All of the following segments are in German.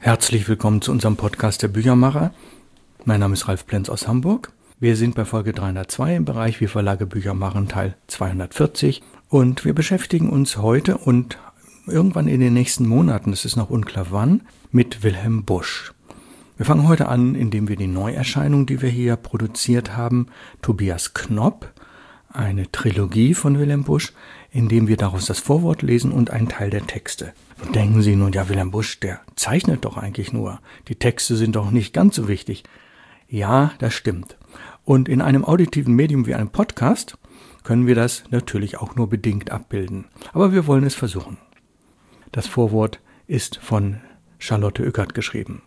Herzlich willkommen zu unserem Podcast der Büchermacher. Mein Name ist Ralf Plenz aus Hamburg. Wir sind bei Folge 302 im Bereich Wie Verlage Bücher machen, Teil 240. Und wir beschäftigen uns heute und irgendwann in den nächsten Monaten, es ist noch unklar wann, mit Wilhelm Busch. Wir fangen heute an, indem wir die Neuerscheinung, die wir hier produziert haben, Tobias Knopp, eine Trilogie von Wilhelm Busch, indem wir daraus das Vorwort lesen und einen Teil der Texte. Und denken Sie nun, ja, Wilhelm Busch, der zeichnet doch eigentlich nur. Die Texte sind doch nicht ganz so wichtig. Ja, das stimmt. Und in einem auditiven Medium wie einem Podcast können wir das natürlich auch nur bedingt abbilden. Aber wir wollen es versuchen. Das Vorwort ist von Charlotte Ueckert geschrieben.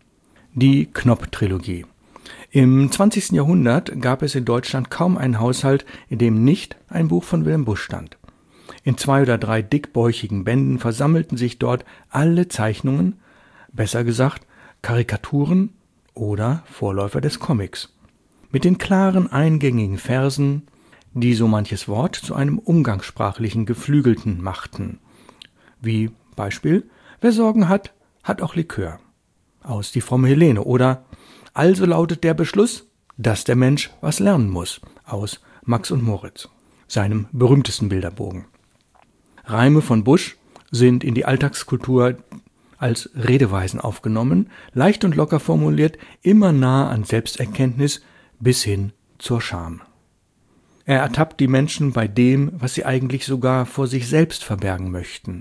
Die Knopp-Trilogie. Im 20. Jahrhundert gab es in Deutschland kaum einen Haushalt, in dem nicht ein Buch von Wilhelm Busch stand. In 2 oder 3 dickbäuchigen Bänden versammelten sich dort alle Zeichnungen, besser gesagt Karikaturen oder Vorläufer des Comics, mit den klaren, eingängigen Versen, die so manches Wort zu einem umgangssprachlichen Geflügelten machten. Wie Beispiel: Wer Sorgen hat, hat auch Likör. Aus Die fromme Helene oder Also lautet der Beschluss, dass der Mensch was lernen muss. Aus Max und Moritz, seinem berühmtesten Bilderbogen. Reime von Busch sind in die Alltagskultur als Redeweisen aufgenommen, leicht und locker formuliert, immer nah an Selbsterkenntnis bis hin zur Scham. Er ertappt die Menschen bei dem, was sie eigentlich sogar vor sich selbst verbergen möchten.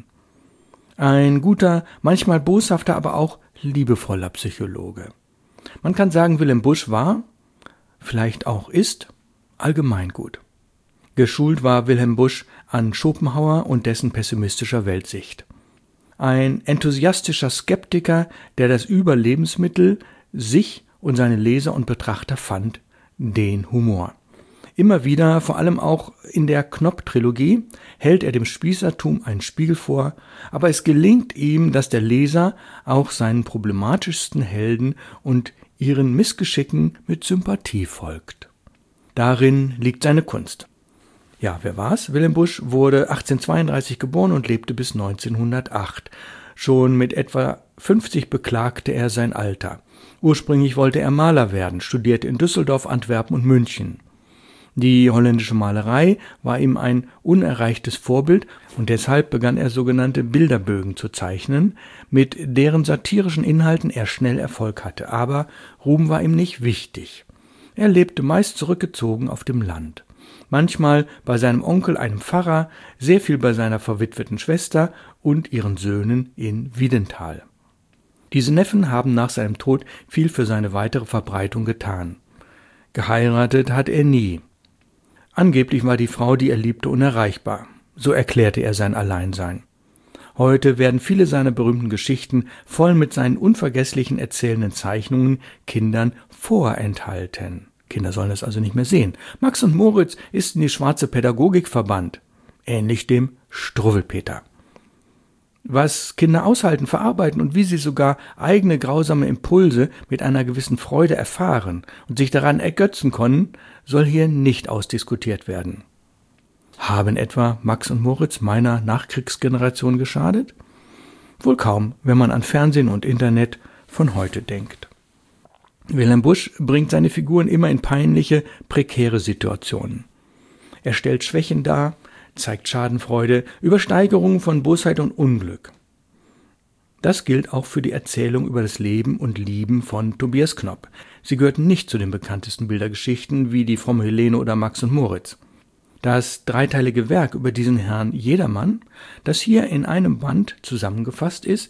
Ein guter, manchmal boshafter, aber auch liebevoller Psychologe. Man kann sagen, Wilhelm Busch war, vielleicht auch ist, allgemeingut. Geschult war Wilhelm Busch an Schopenhauer und dessen pessimistischer Weltsicht. Ein enthusiastischer Skeptiker, der das Überlebensmittel sich und seine Leser und Betrachter fand, den Humor. Immer wieder, vor allem auch in der Knopp-Trilogie, hält er dem Spießertum einen Spiegel vor, aber es gelingt ihm, dass der Leser auch seinen problematischsten Helden und ihren Missgeschicken mit Sympathie folgt. Darin liegt seine Kunst. Ja, wer war's? Wilhelm Busch wurde 1832 geboren und lebte bis 1908. Schon mit etwa 50 beklagte er sein Alter. Ursprünglich wollte er Maler werden, studierte in Düsseldorf, Antwerpen und München. Die holländische Malerei war ihm ein unerreichtes Vorbild und deshalb begann er sogenannte Bilderbögen zu zeichnen, mit deren satirischen Inhalten er schnell Erfolg hatte. Aber Ruhm war ihm nicht wichtig. Er lebte meist zurückgezogen auf dem Land. Manchmal bei seinem Onkel, einem Pfarrer, sehr viel bei seiner verwitweten Schwester und ihren Söhnen in Wiedenthal. Diese Neffen haben nach seinem Tod viel für seine weitere Verbreitung getan. Geheiratet hat er nie. Angeblich war die Frau, die er liebte, unerreichbar. So erklärte er sein Alleinsein. Heute werden viele seiner berühmten Geschichten voll mit seinen unvergesslichen erzählenden Zeichnungen Kindern vorenthalten. Kinder sollen es also nicht mehr sehen. Max und Moritz ist in die schwarze Pädagogik verbannt, ähnlich dem Struwwelpeter. Was Kinder aushalten, verarbeiten und wie sie sogar eigene grausame Impulse mit einer gewissen Freude erfahren und sich daran ergötzen können, soll hier nicht ausdiskutiert werden. Haben etwa Max und Moritz meiner Nachkriegsgeneration geschadet? Wohl kaum, wenn man an Fernsehen und Internet von heute denkt. Wilhelm Busch bringt seine Figuren immer in peinliche, prekäre Situationen. Er stellt Schwächen dar, zeigt Schadenfreude, Übersteigerungen von Bosheit und Unglück. Das gilt auch für die Erzählung über das Leben und Lieben von Tobias Knopp. Sie gehörten nicht zu den bekanntesten Bildergeschichten wie Die fromme Helene oder Max und Moritz. Das dreiteilige Werk über diesen Herrn Jedermann, das hier in einem Band zusammengefasst ist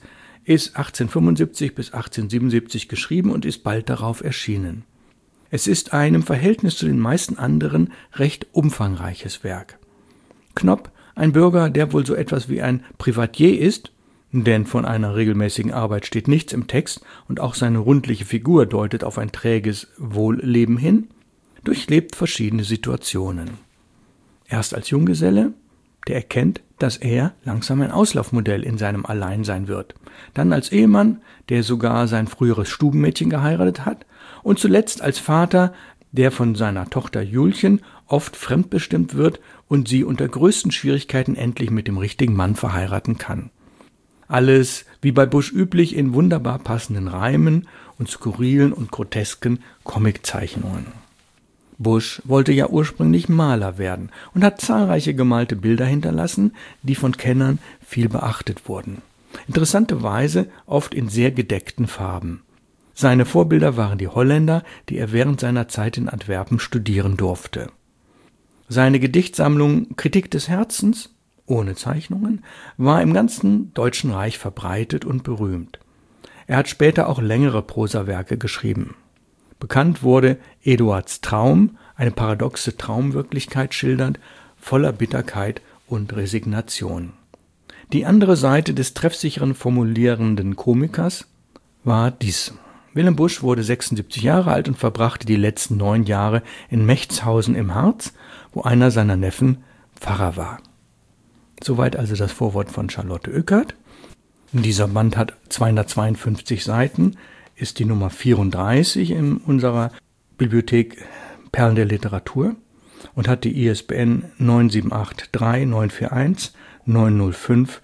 1875 bis 1877 geschrieben und ist bald darauf erschienen. Es ist ein im Verhältnis zu den meisten anderen recht umfangreiches Werk. Knopp, ein Bürger, der wohl so etwas wie ein Privatier ist, denn von einer regelmäßigen Arbeit steht nichts im Text und auch seine rundliche Figur deutet auf ein träges Wohlleben hin, durchlebt verschiedene Situationen. Erst als Junggeselle, der erkennt, dass er langsam ein Auslaufmodell in seinem Alleinsein wird. Dann als Ehemann, der sogar sein früheres Stubenmädchen geheiratet hat. Und zuletzt als Vater, der von seiner Tochter Julchen oft fremdbestimmt wird und sie unter größten Schwierigkeiten endlich mit dem richtigen Mann verheiraten kann. Alles wie bei Busch üblich in wunderbar passenden Reimen und skurrilen und grotesken Comiczeichnungen. Busch wollte ja ursprünglich Maler werden und hat zahlreiche gemalte Bilder hinterlassen, die von Kennern viel beachtet wurden. Interessanterweise oft in sehr gedeckten Farben. Seine Vorbilder waren die Holländer, die er während seiner Zeit in Antwerpen studieren durfte. Seine Gedichtsammlung Kritik des Herzens, ohne Zeichnungen, war im ganzen Deutschen Reich verbreitet und berühmt. Er hat später auch längere Prosawerke geschrieben. Bekannt wurde Eduards Traum, eine paradoxe Traumwirklichkeit schildernd, voller Bitterkeit und Resignation. Die andere Seite des treffsicheren formulierenden Komikers war dies. Wilhelm Busch wurde 76 Jahre alt und verbrachte die letzten 9 Jahre in Mechtshausen im Harz, wo einer seiner Neffen Pfarrer war. Soweit also das Vorwort von Charlotte Oeckert. Dieser Band hat 252 Seiten, ist die Nummer 34 in unserer Bibliothek Perlen der Literatur und hat die ISBN 9783 941 905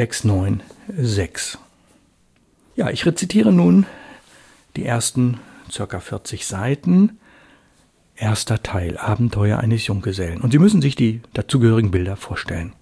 696. Ja, ich rezitiere nun die ersten ca. 40 Seiten. Erster Teil, Abenteuer eines Junggesellen. Und Sie müssen sich die dazugehörigen Bilder vorstellen.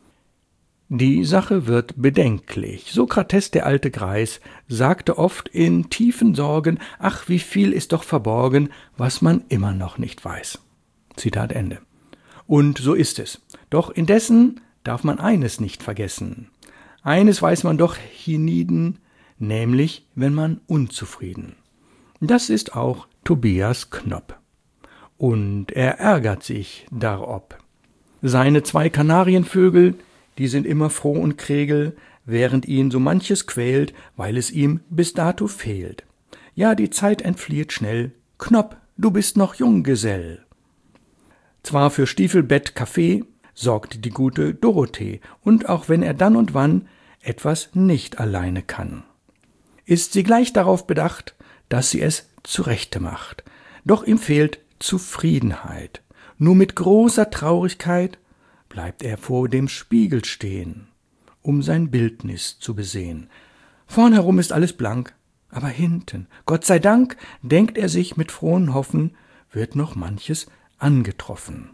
Die Sache wird bedenklich. Sokrates, der alte Greis, sagte oft in tiefen Sorgen, ach, wie viel ist doch verborgen, was man immer noch nicht weiß. Zitat Ende. Und so ist es. Doch indessen darf man eines nicht vergessen. Eines weiß man doch hienieden, nämlich wenn man unzufrieden. Das ist auch Tobias Knopp. Und er ärgert sich darob. Seine 2 Kanarienvögel, die sind immer froh und kregel, während ihn so manches quält, weil es ihm bis dato fehlt. Ja, die Zeit entflieht schnell. Knopp, du bist noch Junggesell. Zwar für Stiefelbett, Kaffee sorgt die gute Dorothee, und auch wenn er dann und wann etwas nicht alleine kann, ist sie gleich darauf bedacht, dass sie es zurechte macht. Doch ihm fehlt Zufriedenheit. Nur mit großer Traurigkeit bleibt er vor dem Spiegel stehen, um sein Bildnis zu besehen. Vornherum ist alles blank, aber hinten, Gott sei Dank, denkt er sich mit frohen Hoffen, wird noch manches angetroffen.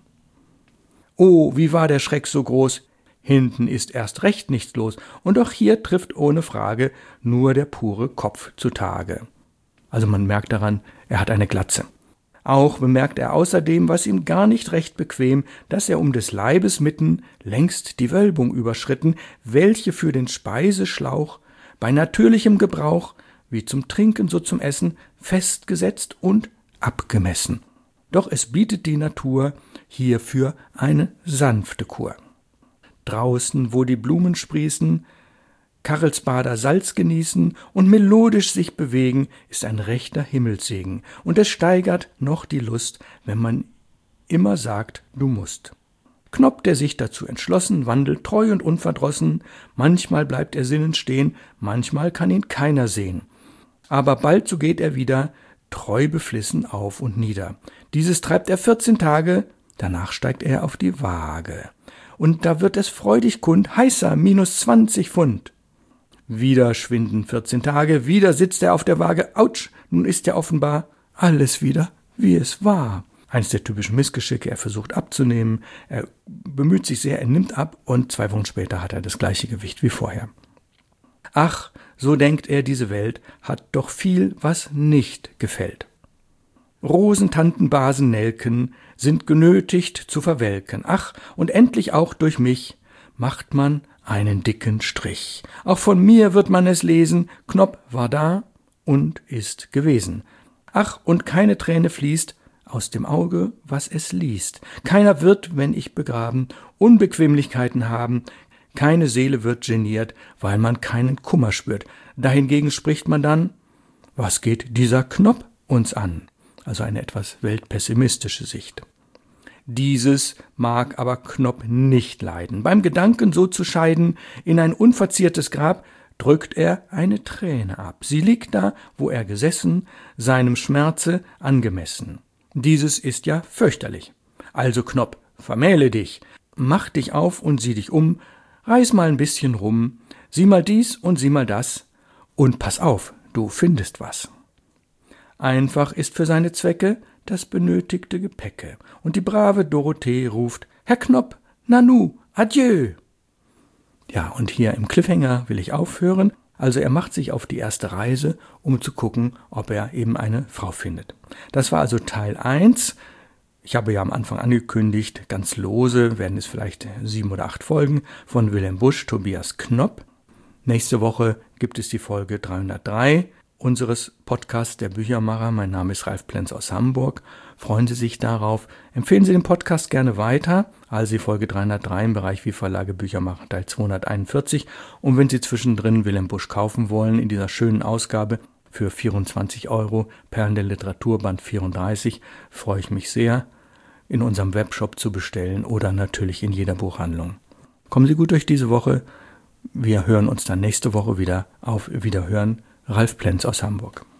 Oh, wie war der Schreck so groß, hinten ist erst recht nichts los, und auch hier trifft ohne Frage nur der pure Kopf zutage. Also man merkt daran, er hat eine Glatze. Auch bemerkt er außerdem, was ihm gar nicht recht bequem, dass er um des Leibes mitten längst die Wölbung überschritten, welche für den Speiseschlauch bei natürlichem Gebrauch, wie zum Trinken so zum Essen, festgesetzt und abgemessen. Doch es bietet die Natur hierfür eine sanfte Kur. Draußen, wo die Blumen sprießen, Karlsbader Salz genießen und melodisch sich bewegen, ist ein rechter Himmelssegen, und es steigert noch die Lust, wenn man immer sagt, du musst. Knopp, der sich dazu entschlossen, wandelt treu und unverdrossen, manchmal bleibt er sinnend stehen, manchmal kann ihn keiner sehen. Aber bald so geht er wieder, treu beflissen auf und nieder. Dieses treibt er 14 Tage, danach steigt er auf die Waage. Und da wird es freudig kund, heißer, -20 Pfund. Wieder schwinden 14 Tage, wieder sitzt er auf der Waage, Autsch, nun ist ja offenbar alles wieder, wie es war. Eines der typischen Missgeschicke, er versucht abzunehmen, er bemüht sich sehr, er nimmt ab und 2 Wochen später hat er das gleiche Gewicht wie vorher. Ach, so denkt er, diese Welt hat doch viel, was nicht gefällt. Rosentanten, Basen, Nelken sind genötigt zu verwelken. Ach, und endlich auch durch mich macht man einen dicken Strich. Auch von mir wird man es lesen, Knopp war da und ist gewesen. Ach, und keine Träne fließt aus dem Auge, was es liest. Keiner wird, wenn ich begraben, Unbequemlichkeiten haben, keine Seele wird geniert, weil man keinen Kummer spürt. Dahingegen spricht man dann, was geht dieser Knopp uns an? Also eine etwas weltpessimistische Sicht. Dieses mag aber Knopp nicht leiden. Beim Gedanken, so zu scheiden, in ein unverziertes Grab, drückt er eine Träne ab. Sie liegt da, wo er gesessen, seinem Schmerze angemessen. Dieses ist ja fürchterlich. Also Knopp, vermähle dich, mach dich auf und sieh dich um, reiß mal ein bisschen rum, Sieh mal dies und sieh mal das und pass auf, du findest was. Einfach ist für seine Zwecke das benötigte Gepäcke. Und die brave Dorothee ruft, Herr Knopp, Nanu, adieu. Ja, und hier im Cliffhanger will ich aufhören. Also er macht sich auf die erste Reise, um zu gucken, ob er eben eine Frau findet. Das war also Teil 1. Ich habe ja am Anfang angekündigt, ganz lose, werden es vielleicht 7 oder 8 Folgen von Wilhelm Busch, Tobias Knopp. Nächste Woche gibt es die Folge 303 unseres Podcasts Der Büchermacher. Mein Name ist Ralf Plenz aus Hamburg. Freuen Sie sich darauf. Empfehlen Sie den Podcast gerne weiter. Also die Folge 303 im Bereich Wie Verlage Bücher machen, Teil 241. Und wenn Sie zwischendrin Wilhelm Busch kaufen wollen, in dieser schönen Ausgabe für 24 €, Perlen der Literatur, Band 34, freue ich mich sehr, in unserem Webshop zu bestellen oder natürlich in jeder Buchhandlung. Kommen Sie gut durch diese Woche. Wir hören uns dann nächste Woche wieder. Auf Wiederhören. Ralf Plenz aus Hamburg.